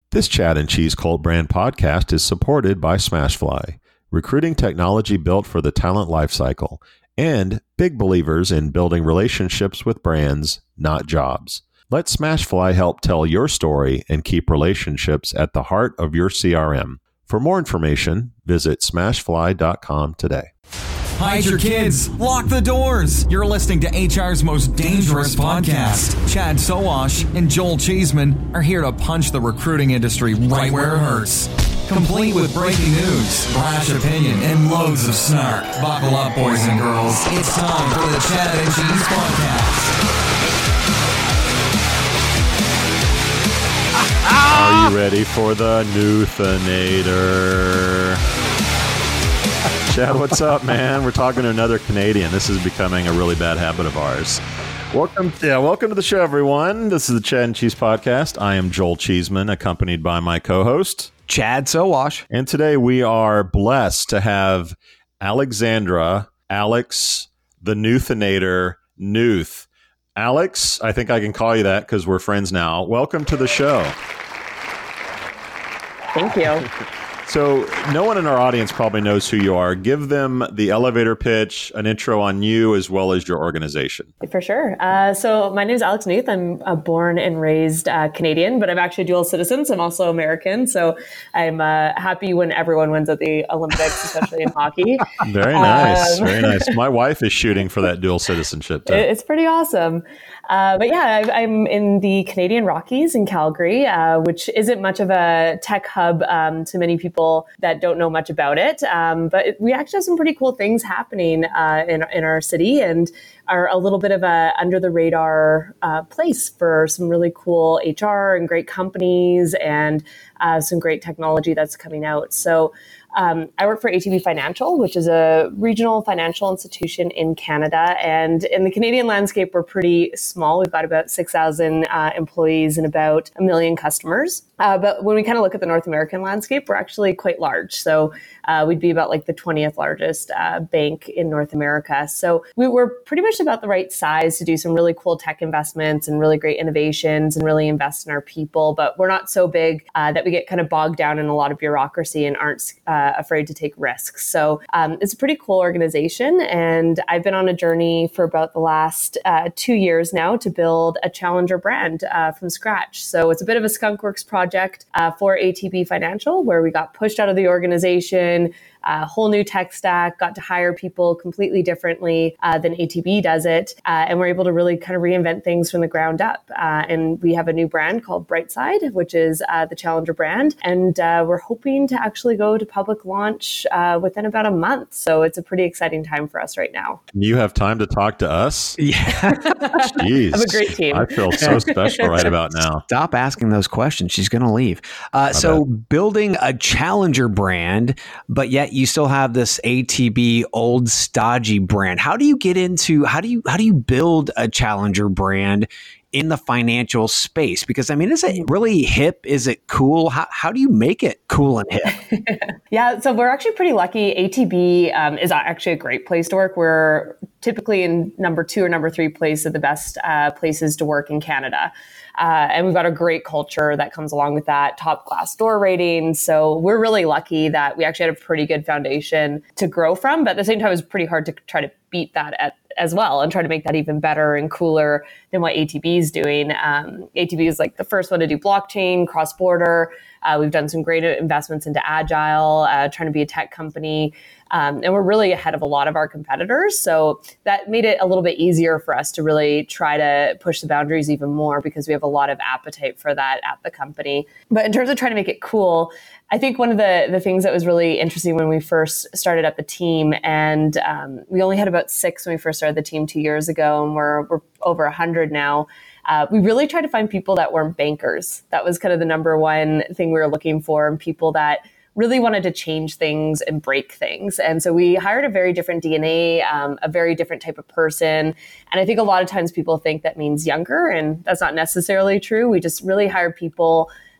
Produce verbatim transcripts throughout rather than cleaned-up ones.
This Chad and Cheese Cult Brand podcast is supported by Smashfly, recruiting technology built for the talent lifecycle, and big believers in building relationships with brands, not jobs. Let Smashfly help tell your story and keep relationships at the heart of your C R M. For more information, visit smashfly dot com today. Hide your kids. Lock the doors. You're listening to H R's most dangerous podcast. Chad Sowash and Joel Cheeseman are here to punch the recruiting industry right where it hurts. Complete with breaking news, brash opinion, and loads of snark. Buckle up, boys and girls. It's time for the Chad and Cheese Podcast. Are you ready for the Newthanator? Chad, what's up, man? We're talking to another Canadian. This is becoming a really bad habit of ours. Welcome, yeah, welcome to the show, everyone. This is the Chad and Cheese Podcast. I am Joel Cheeseman, accompanied by my co-host, Chad Sowash. And today we are blessed to have Alexandra, Alex, the Newthanator, Newth. Alex, I think I can call you that because we're friends now. Welcome to the show. Thank you. So no one in our audience probably knows who you are. Give them the elevator pitch, an intro on you, as well as your organization. For sure. Uh, so my name is Alex Newth. I'm uh, born and raised uh, Canadian, but I'm actually a dual citizen. So I'm also American. So I'm uh, happy when everyone wins at the Olympics, especially in hockey. Very nice. Um, Very nice. My wife is shooting for that dual citizenship too. It's pretty awesome. Uh, but yeah, I, I'm in the Canadian Rockies in Calgary, uh, which isn't much of a tech hub um, to many people that don't know much about it. Um, but it, we actually have some pretty cool things happening uh, in, in our city and are a little bit of a under the radar uh, place for some really cool H R and great companies and uh, some great technology that's coming out. So Um, I work for A T B Financial, which is a regional financial institution in Canada. And in the Canadian landscape, we're pretty small. We've got about six thousand uh, employees and about a million customers. Uh, but when we kind of look at the North American landscape, we're actually quite large. So uh, we'd be about like the twentieth largest uh, bank in North America. So we were pretty much about the right size to do some really cool tech investments and really great innovations and really invest in our people. But we're not so big uh, that we get kind of bogged down in a lot of bureaucracy and aren't uh, Uh, afraid to take risks. So um, it's a pretty cool organization. And I've been on a journey for about the last uh, two years now to build a challenger brand uh, from scratch. So it's a bit of a skunkworks project uh, for A T B Financial, where we got pushed out of the organization, a whole new tech stack, got to hire people completely differently uh, than A T B does it. Uh, and we're able to really kind of reinvent things from the ground up. Uh, and we have a new brand called Brightside, which is uh, the challenger brand. And uh, we're hoping to actually go to public launch uh, within about a month. So it's a pretty exciting time for us right now. You have time to talk to us? Yeah. Jeez. I'm a great team. I feel so special right about now. Stop asking those questions. She's going to leave. Uh, so bet. building a challenger brand, but yet you still have this A T B old stodgy brand. How do you get into, how do you, how do you build a challenger brand in the financial space? Because I mean, is it really hip? Is it cool? How, how do you make it cool and hip? Yeah, so we're actually pretty lucky. A T B um, is actually a great place to work. We're typically in number two or number three place of the best uh, places to work in Canada. Uh, and we've got a great culture that comes along with that, top Glassdoor rating. So we're really lucky that we actually had a pretty good foundation to grow from. But at the same time, it was pretty hard to try to beat that at as well and try to make that even better and cooler than what A T B is doing. Um, A T B is like the first one to do blockchain, cross-border. Uh, we've done some great investments into Agile, uh, trying to be a tech company. Um, and we're really ahead of a lot of our competitors. So that made it a little bit easier for us to really try to push the boundaries even more because we have a lot of appetite for that at the company. But in terms of trying to make it cool, I think one of the, the things that was really interesting when we first started up the team, and um, we only had about six when we first started the team two years ago, and we're, we're over one hundred now. Uh, we really tried to find people that weren't bankers. That was kind of the number one thing we were looking for, and people that really wanted to change things and break things. And so we hired a very different D N A, um, a very different type of person. And I think a lot of times people think that means younger, and that's not necessarily true. We just really hired people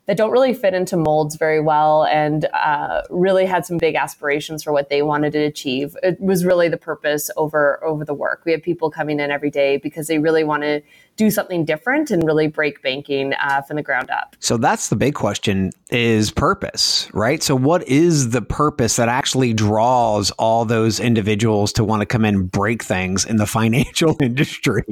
that don't really fit into molds very well, and uh, really had some big aspirations for what they wanted to achieve. It was really the purpose over over the work. We have people coming in every day because they really want to do something different and really break banking uh, from the ground up. So that's the big question, is purpose, right? So what is the purpose that actually draws all those individuals to want to come in and break things in the financial industry?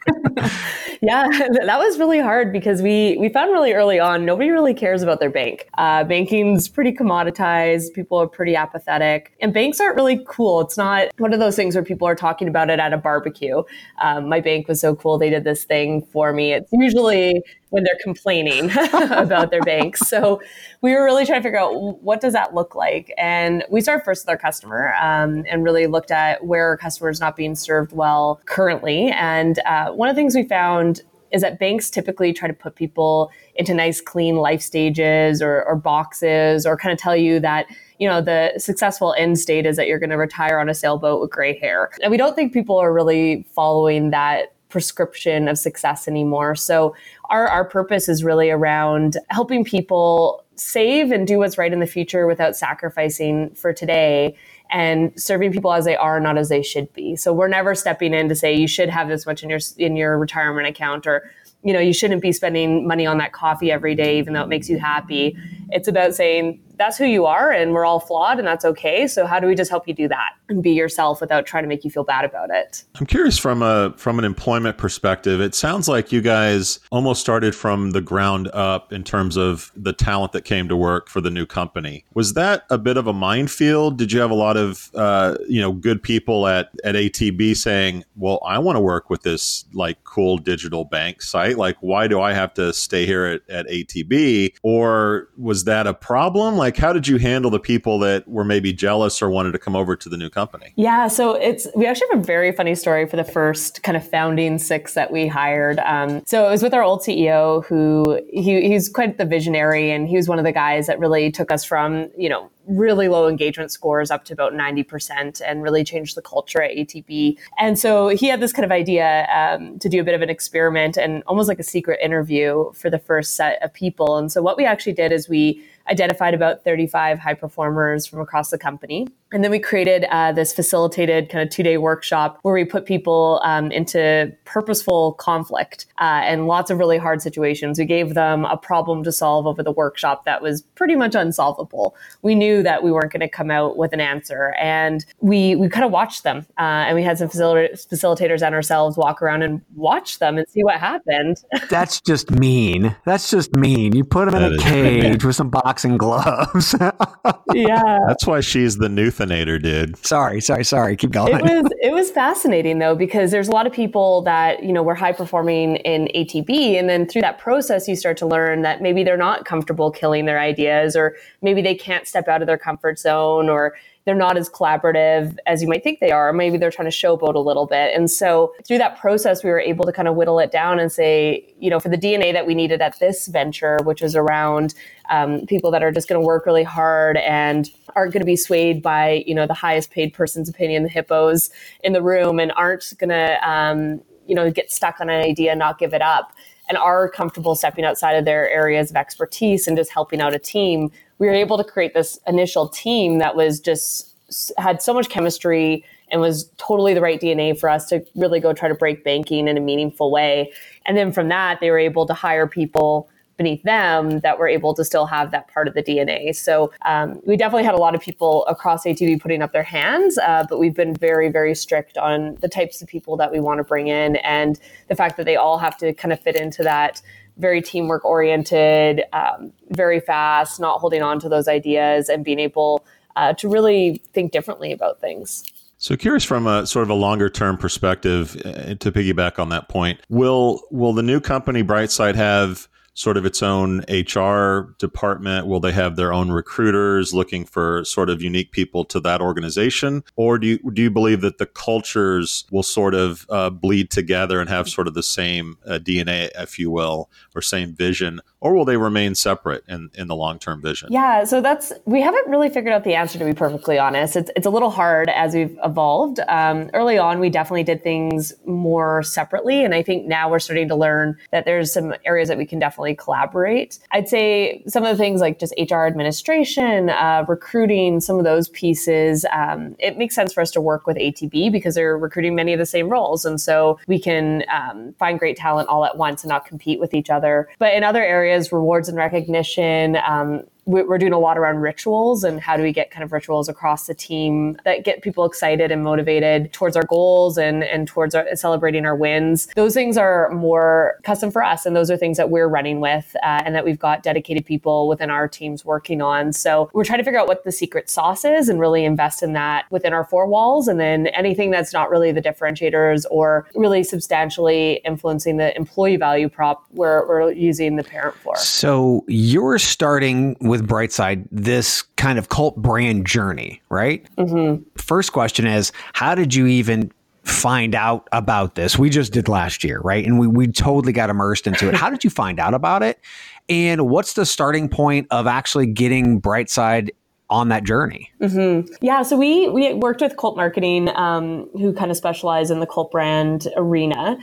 Yeah, that was really hard because we we found really early on, nobody really cares about their bank. Uh, banking's pretty commoditized. People are pretty apathetic. And banks aren't really cool. It's not one of those things where people are talking about it at a barbecue. Um, my bank was so cool, they did this thing for me. It's usually when they're complaining about their banks. So we were really trying to figure out, what does that look like? And we started first with our customer um, and really looked at where our customers not being served well currently. And uh, one of the things we found is that banks typically try to put people into nice, clean life stages or, or boxes, or kind of tell you that, you know, the successful end state is that you're going to retire on a sailboat with gray hair. And we don't think people are really following that prescription of success anymore. So our, our purpose is really around helping people save and do what's right in the future without sacrificing for today, and serving people as they are, not as they should be. So we're never stepping in to say you should have this much in your in your retirement account, or, you know, you shouldn't be spending money on that coffee every day, even though it makes you happy. It's about saying that's who you are, and we're all flawed, and that's okay. So how do we just help you do that and be yourself without trying to make you feel bad about it? I'm curious, from a from an employment perspective, it sounds like you guys almost started from the ground up in terms of the talent that came to work for the new company. Was that a bit of a minefield? Did you have a lot of uh, you know good people at at A T B saying, "Well, I want to work with this like cool digital bank site. Like, why do I have to stay here at, at A T B?" Or was that a problem? Like, how did you handle the people that were maybe jealous or wanted to come over to the new company? Yeah, so it's we actually have a very funny story for the first kind of founding six that we hired. Um, so it was with our old C E O, who he he's quite the visionary, and he was one of the guys that really took us from, you know, really low engagement scores up to about ninety percent, and really changed the culture at A T B. And so he had this kind of idea um, to do a bit of an experiment and almost like a secret interview for the first set of people. And so what we actually did is we identified about thirty-five high performers from across the company. And then we created uh, this facilitated kind of two-day workshop where we put people um, into purposeful conflict uh, and lots of really hard situations. We gave them a problem to solve over the workshop that was pretty much unsolvable. We knew that we weren't going to come out with an answer. And we we kind of watched them. Uh, and we had some facil- facilitators and ourselves walk around and watch them and see what happened. That's just mean. That's just mean. You put them in That a is cage with some boxing gloves. Yeah. That's why she's the Newthanator, dude. Sorry, sorry, sorry. Keep going. It was it was fascinating though, because there's a lot of people that, you know, were high performing in A T B, and then through that process you start to learn that maybe they're not comfortable killing their ideas, or maybe they can't step out of their comfort zone, or they're not as collaborative as you might think they are. Maybe they're trying to showboat a little bit. And so through that process, we were able to kind of whittle it down and say, you know, for the D N A that we needed at this venture, which is around um, people that are just going to work really hard and aren't going to be swayed by, you know, the highest paid person's opinion, the hippos in the room, and aren't going to, um, you know, get stuck on an idea and not give it up, and are comfortable stepping outside of their areas of expertise and just helping out a team. We were able to create this initial team that was just had so much chemistry and was totally the right D N A for us to really go try to break banking in a meaningful way. And then from that, they were able to hire people beneath them that were able to still have that part of the D N A. So um, we definitely had a lot of people across A T B putting up their hands, uh, but we've been very, very strict on the types of people that we want to bring in, and the fact that they all have to kind of fit into that very teamwork oriented, um, very fast, not holding on to those ideas, and being able uh, to really think differently about things. So curious, from a sort of a longer term perspective, uh, to piggyback on that point, will will the new company Brightside have sort of its own H R department? Will they have their own recruiters looking for sort of unique people to that organization? Or do you, do you believe that the cultures will sort of uh, bleed together and have sort of the same uh, D N A, if you will, or same vision, or will they remain separate in, in the long-term vision? Yeah, so that's, we haven't really figured out the answer, to be perfectly honest. It's it's a little hard as we've evolved. Um, early on, we definitely did things more separately. And I think now we're starting to learn that there's some areas that we can definitely collaborate. I'd say some of the things like just H R administration, uh, recruiting, some of those pieces, um, it makes sense for us to work with A T B because they're recruiting many of the same roles. And so we can um, find great talent all at once and not compete with each other. But in other areas, rewards and recognition, um, we're doing a lot around rituals and how do we get kind of rituals across the team that get people excited and motivated towards our goals and, and towards our, celebrating our wins. Those things are more custom for us. And those are things that we're running with uh, and that we've got dedicated people within our teams working on. So we're trying to figure out what the secret sauce is and really invest in that within our four walls. And then anything that's not really the differentiators or really substantially influencing the employee value prop, we're, we're using the parent for. So you're starting with Brightside this kind of cult brand journey, right? Mm-hmm. First question is, how did you even find out about this? We just did last year, right? And we we totally got immersed into it. How did you find out about it? And what's the starting point of actually getting Brightside on that journey? Mm-hmm. Yeah, so we we worked with Cult Marketing, um, who kind of specialize in the cult brand arena.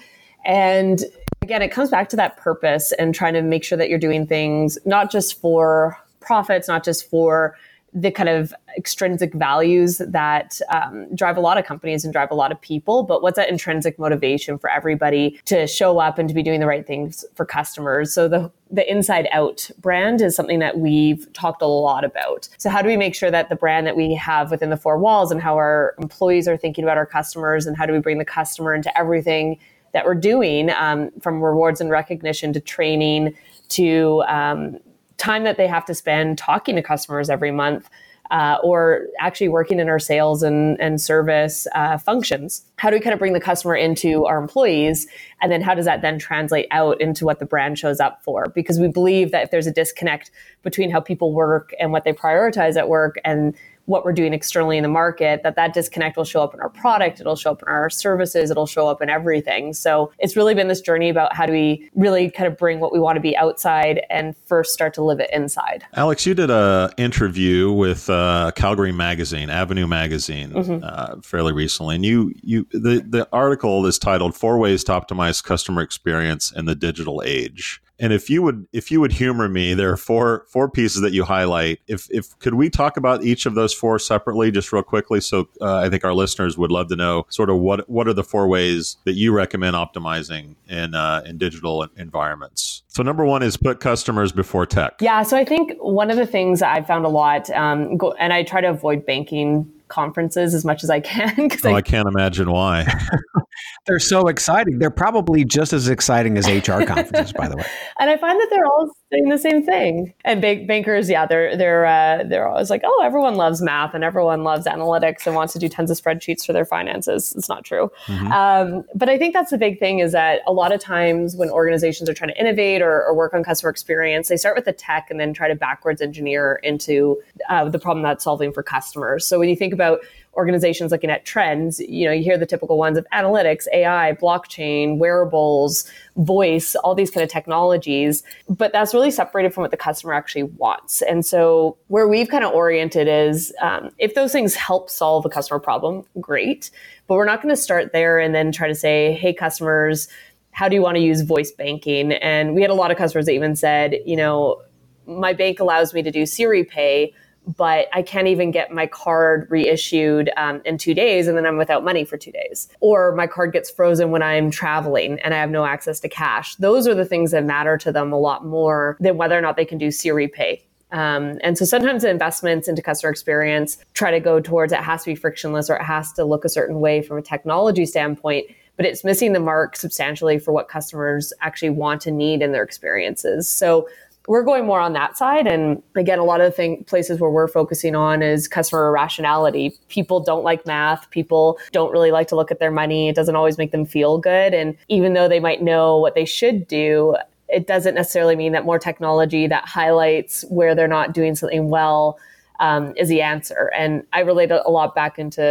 And again, it comes back to that purpose and trying to make sure that you're doing things not just for profits, not just for the kind of extrinsic values that um, drive a lot of companies and drive a lot of people, but what's that intrinsic motivation for everybody to show up and to be doing the right things for customers? So the the Inside Out brand is something that we've talked a lot about. So how do we make sure that the brand that we have within the four walls and how our employees are thinking about our customers and how do we bring the customer into everything that we're doing, um, from rewards and recognition to training to um, time that they have to spend talking to customers every month, uh, or actually working in our sales and, and service uh, functions. How do we kind of bring the customer into our employees? And then how does that then translate out into what the brand shows up for? Because we believe that if there's a disconnect between how people work and what they prioritize at work and what we're doing externally in the market, that that disconnect will show up in our product, it'll show up in our services, it'll show up in everything. So it's really been this journey about how do we really kind of bring what we want to be outside and first start to live it inside. Alex, you did an interview with uh, Calgary Magazine, Avenue Magazine, mm-hmm. uh, fairly recently, and you you the the article is titled "Four Ways to Optimize Customer Experience in the Digital Age." And if you would, if you would humor me, there are four four pieces that you highlight. If if could we talk about each of those four separately, just real quickly? So uh, I think our listeners would love to know sort of what what are the four ways that you recommend optimizing in uh, in digital environments. So number one is put customers before tech. Yeah. So I think one of the things that I've found a lot, um, go, and I try to avoid banking conferences as much as I can. Oh, I, I can't imagine why. They're so exciting. They're probably just as exciting as H R conferences, by the way. And I find that they're all saying the same thing. And bank- bankers, yeah, they're they're uh, they're always like, oh, everyone loves math and everyone loves analytics and wants to do tons of spreadsheets for their finances. It's not true. Mm-hmm. Um, but I think that's the big thing is that a lot of times when organizations are trying to innovate or, or work on customer experience, they start with the tech and then try to backwards engineer into uh, the problem that's solving for customers. So when you think about organizations looking at trends, you know, you hear the typical ones of analytics, A I, blockchain, wearables, voice, all these kind of technologies, but that's really separated from what the customer actually wants. And so where we've kind of oriented is um, if those things help solve a customer problem, great, but we're not going to start there and then try to say, hey, customers, how do you want to use voice banking? And we had a lot of customers that even said, you know, my bank allows me to do Siri Pay, but I can't even get my card reissued um, in two days and then I'm without money for two days. Or my card gets frozen when I'm traveling and I have no access to cash. Those are the things that matter to them a lot more than whether or not they can do Siri Pay. Um, and so sometimes the investments into customer experience try to go towards it has to be frictionless or it has to look a certain way from a technology standpoint, but it's missing the mark substantially for what customers actually want and need in their experiences. So we're going more on that side. And again, a lot of the thing, places where we're focusing on is customer rationality. People don't like math. People don't really like to look at their money. It doesn't always make them feel good. And even though they might know what they should do, it doesn't necessarily mean that more technology that highlights where they're not doing something well um, is the answer. And I relate a lot back into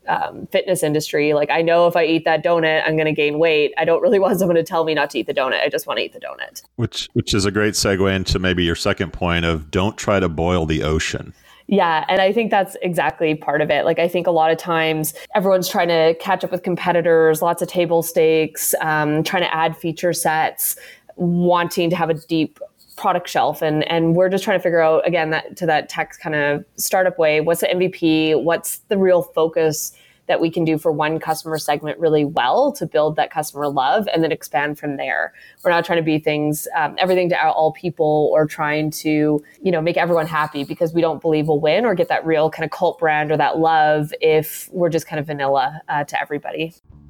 um, fitness industry. Like, I know if I eat that donut, I'm going to gain weight. I don't really want someone to tell me not to eat the donut. I just want to eat the donut. Which, which is a great segue into maybe your second point of don't try to boil the ocean. Yeah. And I think that's exactly part of it. Like, I think a lot of times everyone's trying to catch up with competitors, lots of table stakes, um, trying to add feature sets, wanting to have a deep product shelf. And, and we're just trying to figure out, again, that to that tech kind of startup way, what's the M V P? What's the real focus that we can do for one customer segment really well to build that customer love and then expand from there. We're not trying to be things, um, everything to all people, or trying to, you know, make everyone happy, because we don't believe we'll win or get that real kind of cult brand or that love if we're just kind of vanilla uh, to everybody.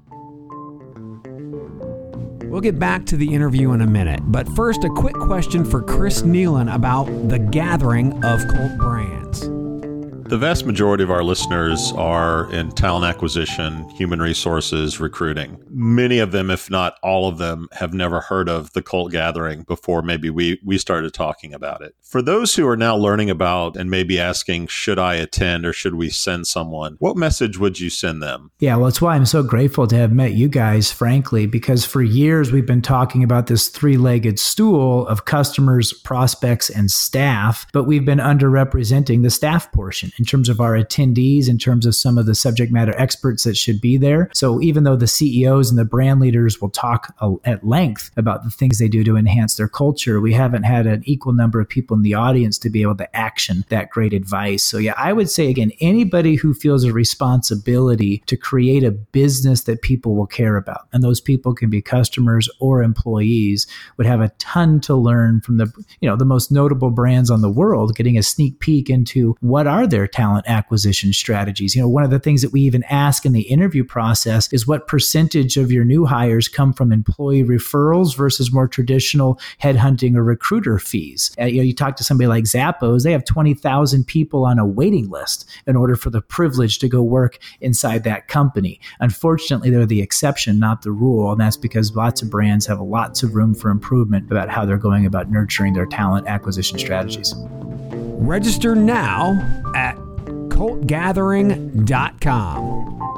We'll get back to the interview in a minute, but first, a quick question for Chris Nealon about the gathering of cult brands. The vast majority of our listeners are in talent acquisition, human resources, recruiting. Many of them, if not all of them, have never heard of the Cult Gathering before maybe we, we started talking about it. For those who are now learning about and maybe asking, should I attend or should we send someone? What message would you send them? Yeah, well, it's why I'm so grateful to have met you guys, frankly, because for years we've been talking about this three-legged stool of customers, prospects, and staff, but we've been underrepresenting the staff portion in terms of our attendees, in terms of some of the subject matter experts that should be there. So even though the C E Os and the brand leaders will talk at length about the things they do to enhance their culture, we haven't had an equal number of people in the audience to be able to action that great advice. So yeah, I would say, again, anybody who feels a responsibility to create a business that people will care about, and those people can be customers or employees, would have a ton to learn from the, you know, the most notable brands on the world, getting a sneak peek into what are their talent acquisition strategies. You know, one of the things that we even ask in the interview process is what percentage of your new hires come from employee referrals versus more traditional headhunting or recruiter fees. Uh, you know, you talk to somebody like Zappos, they have twenty thousand people on a waiting list in order for the privilege to go work inside that company. Unfortunately, they're the exception, not the rule. And that's because lots of brands have lots of room for improvement about how they're going about nurturing their talent acquisition strategies. Register now at cult gathering dot com.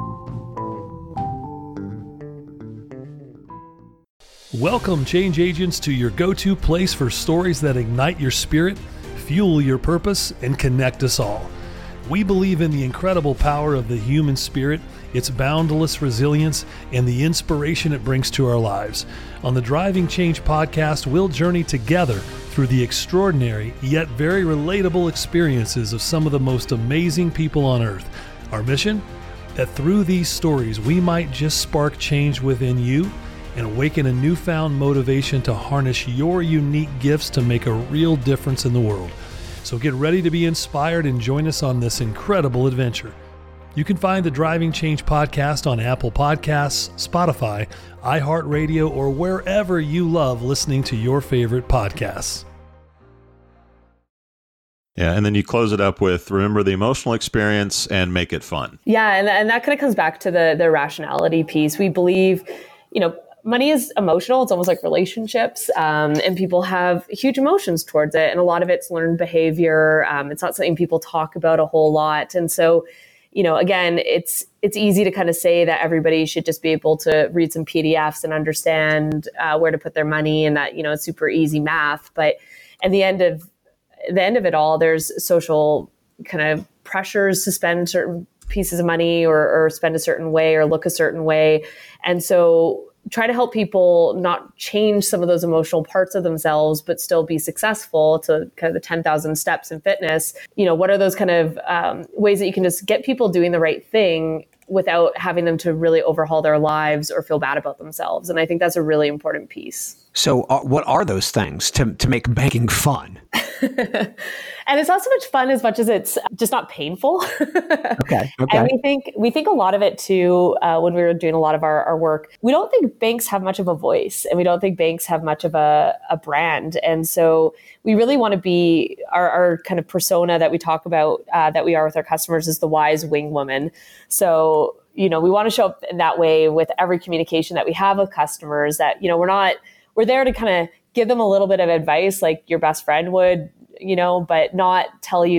Welcome, change agents, to your go-to place for stories that ignite your spirit, fuel your purpose, and connect us all. We believe in the incredible power of the human spirit, its boundless resilience, and the inspiration it brings to our lives. On the Driving Change podcast, we'll journey together through the extraordinary yet very relatable experiences of some of the most amazing people on earth. Our mission? That through these stories, we might just spark change within you and awaken a newfound motivation to harness your unique gifts to make a real difference in the world. So get ready to be inspired and join us on this incredible adventure. You can find the Driving Change podcast on Apple Podcasts, Spotify, iHeartRadio, or wherever you love listening to your favorite podcasts. Yeah, and then you close it up with remember the emotional experience and make it fun. Yeah, and, and that kind of comes back to the the rationality piece. We believe, you know, money is emotional. It's almost like relationships, um, and people have huge emotions towards it. And a lot of it's learned behavior. Um, it's not something people talk about a whole lot. And so, you know, again, it's it's easy to kind of say that everybody should just be able to read some P D Fs and understand uh, where to put their money, and that, you know, it's super easy math. But at the end of the end of it all, there's social kind of pressures to spend certain pieces of money or, or spend a certain way or look a certain way. And so try to help people not change some of those emotional parts of themselves, but still be successful to kind of the ten thousand steps in fitness. You know, what are those kind of um, ways that you can just get people doing the right thing without having them to really overhaul their lives or feel bad about themselves? And I think that's a really important piece. So uh, what are those things to, to make banking fun? And it's not so much fun as much as it's just not painful. Okay. Okay. And we think we think a lot of it too, uh, when we were doing a lot of our, our work, we don't think banks have much of a voice, and we don't think banks have much of a, a brand. And so we really want to be, our, our kind of persona that we talk about, uh, that we are with our customers, is the wise wing woman. So, you know, we want to show up in that way with every communication that we have with customers, that, you know, we're not, we're there to kind of give them a little bit of advice like your best friend would, you know, but not tell you that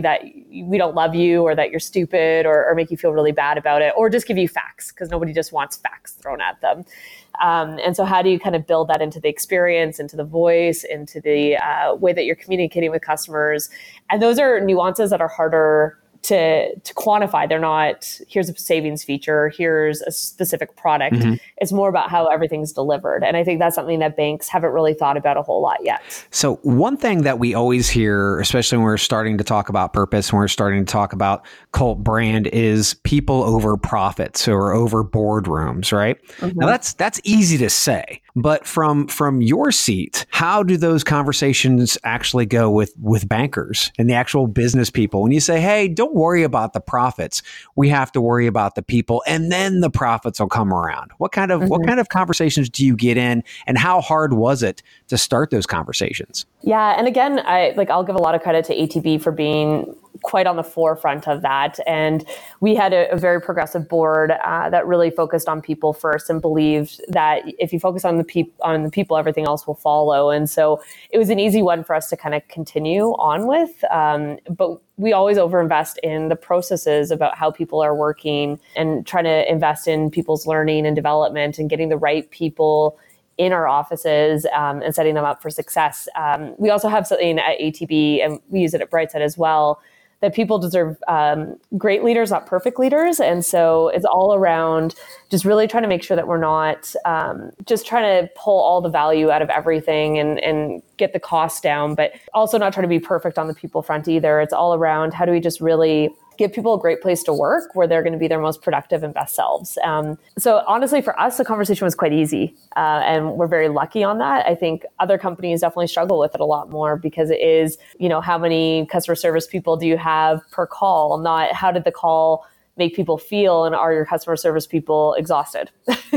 we don't love you or that you're stupid or, or make you feel really bad about it, or just give you facts because nobody just wants facts thrown at them. Um, and so how do you kind of build that into the experience, into the voice, into the uh, way that you're communicating with customers? And those are nuances that are harder to to quantify. They're not, here's a savings feature, here's a specific product. Mm-hmm. It's more about how everything's delivered. And I think that's something that banks haven't really thought about a whole lot yet. So one thing that we always hear, especially when we're starting to talk about purpose, when we're starting to talk about cult brand, is people over profits or over boardrooms, right? Mm-hmm. Now that's that's easy to say. But from from your seat, how do those conversations actually go with, with bankers and the actual business people? When you say, hey, don't worry about the profits, we have to worry about the people, and then the profits will come around. What kind of mm-hmm. what kind of conversations do you get in, and how hard was it to start those conversations? Yeah, and again, I like I'll give a lot of credit to A T B for being quite on the forefront of that. And we had a, a very progressive board uh, that really focused on people first and believed that if you focus on the people, on the people, everything else will follow. And so it was an easy one for us to kind of continue on with. Um, but we always overinvest in the processes about how people are working and trying to invest in people's learning and development and getting the right people in our offices um, and setting them up for success. Um, we also have something at A T B, and we use it at Brightside as well, that people deserve um, great leaders, not perfect leaders. And so it's all around just really trying to make sure that we're not um, just trying to pull all the value out of everything and, and get the cost down, but also not trying to be perfect on the people front either. It's all around how do we just really give people a great place to work where they're going to be their most productive and best selves. Um, so honestly, for us, the conversation was quite easy. Uh, and we're very lucky on that. I think other companies definitely struggle with it a lot more because it is, you know, how many customer service people do you have per call? Not how did the call make people feel, and are your customer service people exhausted?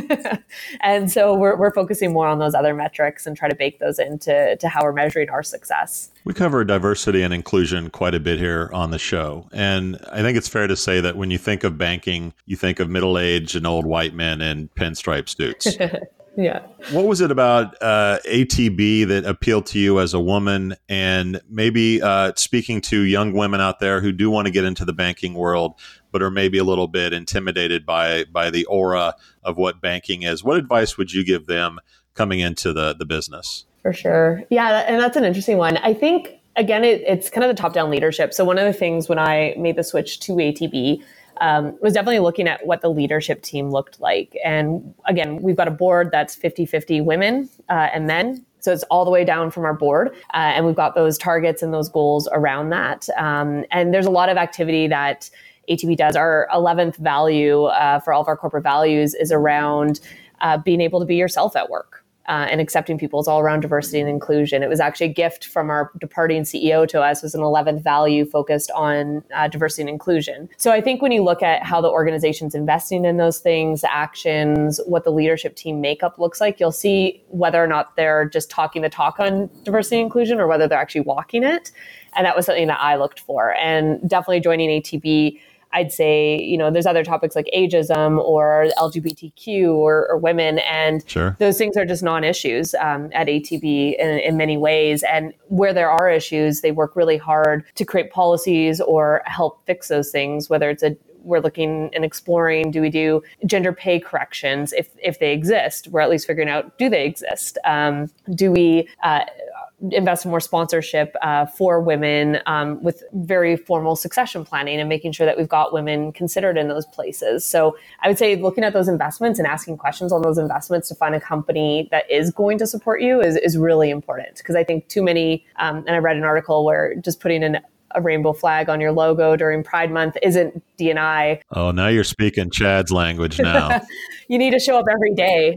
And so we're we're focusing more on those other metrics and try to bake those into to how we're measuring our success. We cover diversity and inclusion quite a bit here on the show. And I think it's fair to say that when you think of banking, you think of middle-aged and old white men in pinstripe suits. Yeah. What was it about uh, A T B that appealed to you as a woman, and maybe uh, speaking to young women out there who do want to get into the banking world, but are maybe a little bit intimidated by by the aura of what banking is? What advice would you give them coming into the, the business? For sure. Yeah, and that's an interesting one. I think, again, it, it's kind of the top-down leadership. So one of the things when I made the switch to A T B, Um, was definitely looking at what the leadership team looked like. And again, we've got a board that's fifty-fifty women uh, and men. So it's all the way down from our board. Uh, and we've got those targets and those goals around that. Um, and there's a lot of activity that A T B does. Our eleventh value uh, for all of our corporate values is around uh, being able to be yourself at work. Uh, and accepting people. Is all around diversity and inclusion. It was actually a gift from our departing C E O to us. It was an eleventh value focused on uh, diversity and inclusion. So I think when you look at how the organization's investing in those things, actions, what the leadership team makeup looks like, you'll see whether or not they're just talking the talk on diversity and inclusion or whether they're actually walking it. And that was something that I looked for. And definitely joining A T B, I'd say, you know, there's other topics like ageism or L G B T Q or, or women, and sure. Those things are just non-issues um, at A T B in, in many ways. And where there are issues, they work really hard to create policies or help fix those things, whether it's a we're looking and exploring, do we do gender pay corrections if if they exist? We're at least figuring out, do they exist? Um, do we uh, invest in more sponsorship uh, for women um, with very formal succession planning and making sure that we've got women considered in those places? So I would say looking at those investments and asking questions on those investments to find a company that is going to support you is, is really important. Because I think too many, um, and I read an article where just putting an a rainbow flag on your logo during Pride Month isn't D and I. Oh, now you're speaking Chad's language now. You need to show up every day.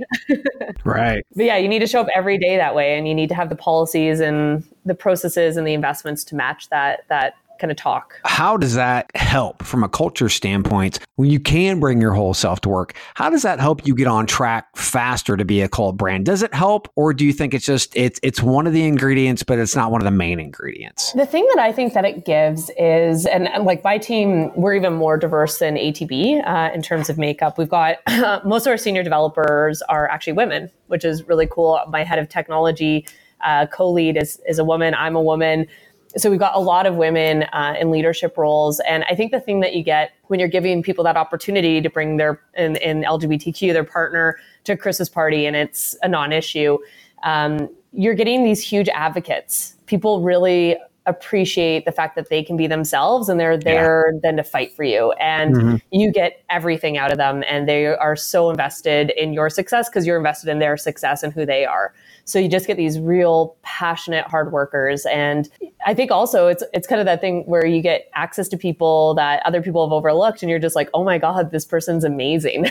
Right. But yeah, you need to show up every day that way, and you need to have the policies and the processes and the investments to match that that kind of talk. How does that help from a culture standpoint when you can bring your whole self to work? How does that help you get on track faster to be a cult brand? Does it help, or do you think it's just it's it's one of the ingredients, but it's not one of the main ingredients? The thing that I think that it gives is, and, and like my team, we're even more diverse than A T B uh, in terms of makeup. We've got most of our senior developers are actually women, which is really cool. My head of technology uh, co-lead is is a woman. I'm a woman. so we've got a lot of women uh, in leadership roles. And I think the thing that you get when you're giving people that opportunity to bring their, in, in L G B T Q, their partner to a Christmas party, and it's a non-issue, um, you're getting these huge advocates. People really appreciate the fact that they can be themselves, and they're there yeah. then to fight for you. And mm-hmm. you get everything out of them, and they are so invested in your success because you're invested in their success and who they are. So you just get these real passionate hard workers. And I think also it's it's kind of that thing where you get access to people that other people have overlooked, and you're just like, oh my God, this person's amazing.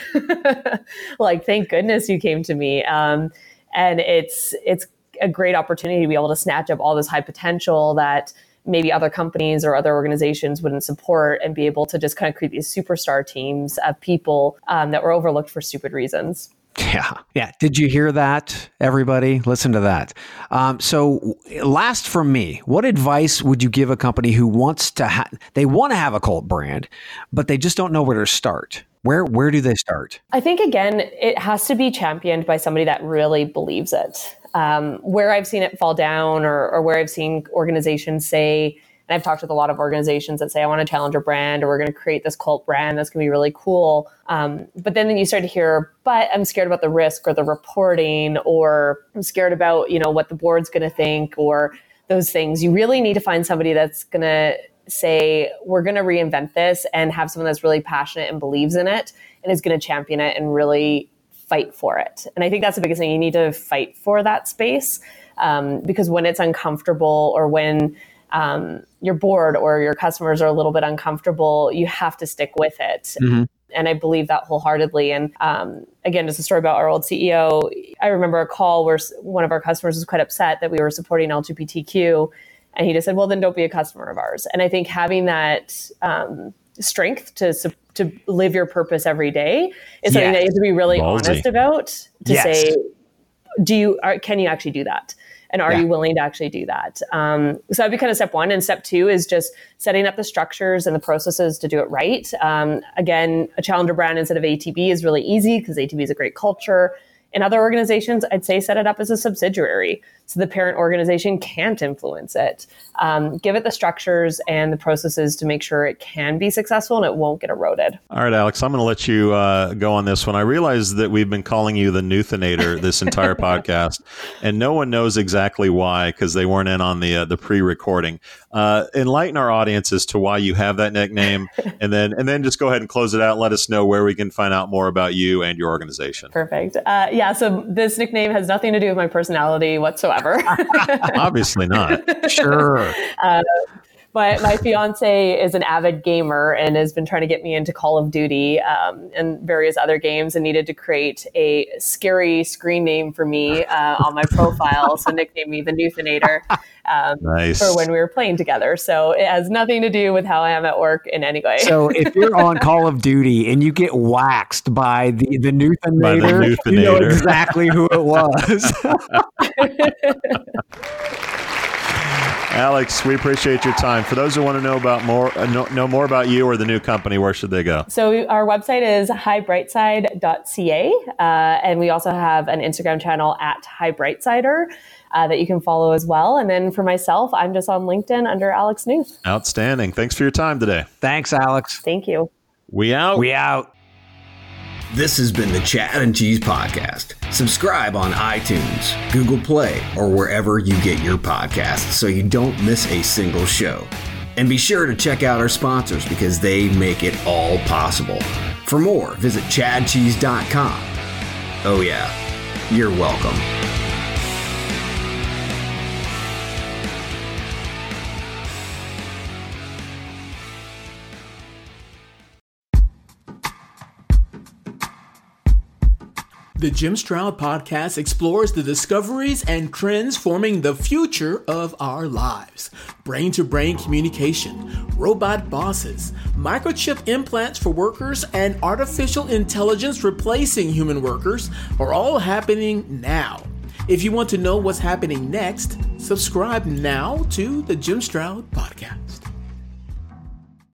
Like, thank goodness you came to me. Um, and it's it's a great opportunity to be able to snatch up all this high potential that maybe other companies or other organizations wouldn't support, and be able to just kind of create these superstar teams of people um, that were overlooked for stupid reasons. Yeah. Yeah. Did you hear that, everybody? Listen to that. Um, so last from me, what advice would you give a company who wants to ha- they want to have a cult brand, but they just don't know where to start? Where where do they start? I think, again, it has to be championed by somebody that really believes it. Um, where I've seen it fall down, or, or where I've seen organizations say, and I've talked with a lot of organizations that say, I want a challenger brand, or we're going to create this cult brand that's going to be really cool. Um, but then, then you start to hear, but I'm scared about the risk or the reporting, or I'm scared about, you know, what the board's going to think, or those things. You really need to find somebody that's going to say, we're going to reinvent this, and have someone that's really passionate and believes in it and is going to champion it and really fight for it. And I think that's the biggest thing. You need to fight for that space, um, because when it's uncomfortable, or when um, your board or your customers are a little bit uncomfortable, you have to stick with it. Mm-hmm. And I believe that wholeheartedly. And um, again, just a story about our old C E O. I remember a call where one of our customers was quite upset that we were supporting L G B T Q. And he just said, well, then don't be a customer of ours. And I think having that um, strength to to live your purpose every day is something yes. that you have to be really Ballsy. honest about, to yes. say, do you, are, can you actually do that? And are yeah. you willing to actually do that? Um, so that'd be kind of step one. And step two is just setting up the structures and the processes to do it right. Um, again, a challenger brand instead of A T B is really easy, because A T B is a great culture. In other organizations, I'd say set it up as a subsidiary, so the parent organization can't influence it. Um, give it the structures and the processes to make sure it can be successful and it won't get eroded. All right, Alex, I'm going to let you uh, go on this one. I realize that we've been calling you the Newthinator this entire podcast, and no one knows exactly why, because they weren't in on the uh, the pre-recording. Uh, enlighten our audience as to why you have that nickname, and then and then just go ahead and close it out. Let us know where we can find out more about you and your organization. Perfect. Uh, yeah, so this nickname has nothing to do with my personality whatsoever. Obviously not. Sure. Uh, my my fiance is an avid gamer and has been trying to get me into Call of Duty um, and various other games, and needed to create a scary screen name for me uh, on my profile. So nicknamed me the Newthinator um, nice. for when we were playing together. So it has nothing to do with how I am at work in any way. So if you're on Call of Duty and you get waxed by the, the Newthinator, by the Newthinator, you know exactly who it was. Alex, we appreciate your time. For those who want to know about more, uh, know, know more about you or the new company, where should they go? So our website is high brightside dot c a, uh, and we also have an Instagram channel at highbrightsider uh, that you can follow as well. And then for myself, I'm just on LinkedIn under Alex Newth. Outstanding. Thanks for your time today. Thanks, Alex. Thank you. We out. We out. This has been the Chad and Cheese Podcast. Subscribe on iTunes, Google Play, or wherever you get your podcasts so you don't miss a single show. And be sure to check out our sponsors, because they make it all possible. For more, visit chad cheese dot com. Oh yeah, you're welcome. The Jim Stroud Podcast explores the discoveries and trends forming the future of our lives. Brain-to-brain communication, robot bosses, microchip implants for workers, and artificial intelligence replacing human workers are all happening now. If you want to know what's happening next, subscribe now to the Jim Stroud Podcast.